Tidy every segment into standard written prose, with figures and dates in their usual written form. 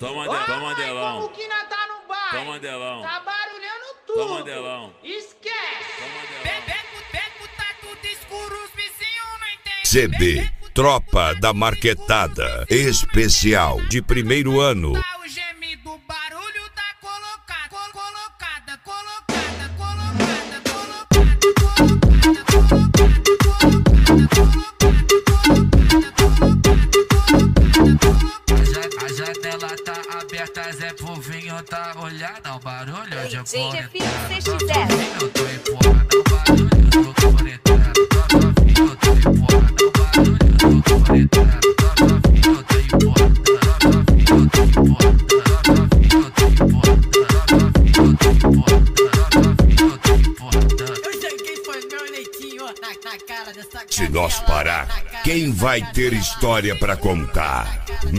Toma Delão. Como que nós tá no baile? Toma Delão. Tá barulhando tudo. Toma Delão. Esquece. Beco tá tudo escuro, os vizinhos não entendem. CD Tropa da Marquetada especial de primeiro ano. O gemido, barulho da colocada. A janela tá aberta, Zé Povinho tá olhando o barulho de Gente, filho, Eu tô empurrando o barulho do coretano. Eu tô empurrando o barulho do coretano. Eu tô empurrando. Eu joguei foi meu leitinho na cara dessa. Se nós parar, quem vai ter história pra contar?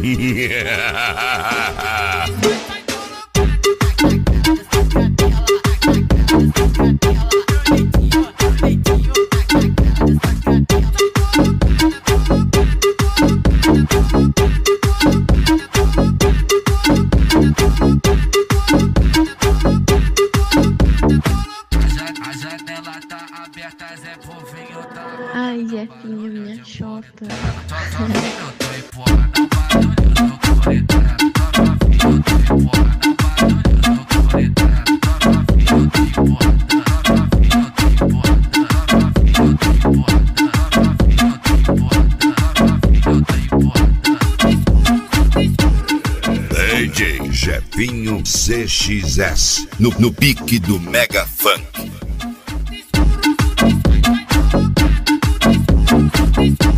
A janela tá aberta, Zé Povinho tá. Ai, Jefinho, minha chota. Eu tô empurrando o barulho do coretano. Eu tô empurrando o barulho do coretano. Eu tô empurrando. DJ Jefinho CXS no pique do Mega Funk.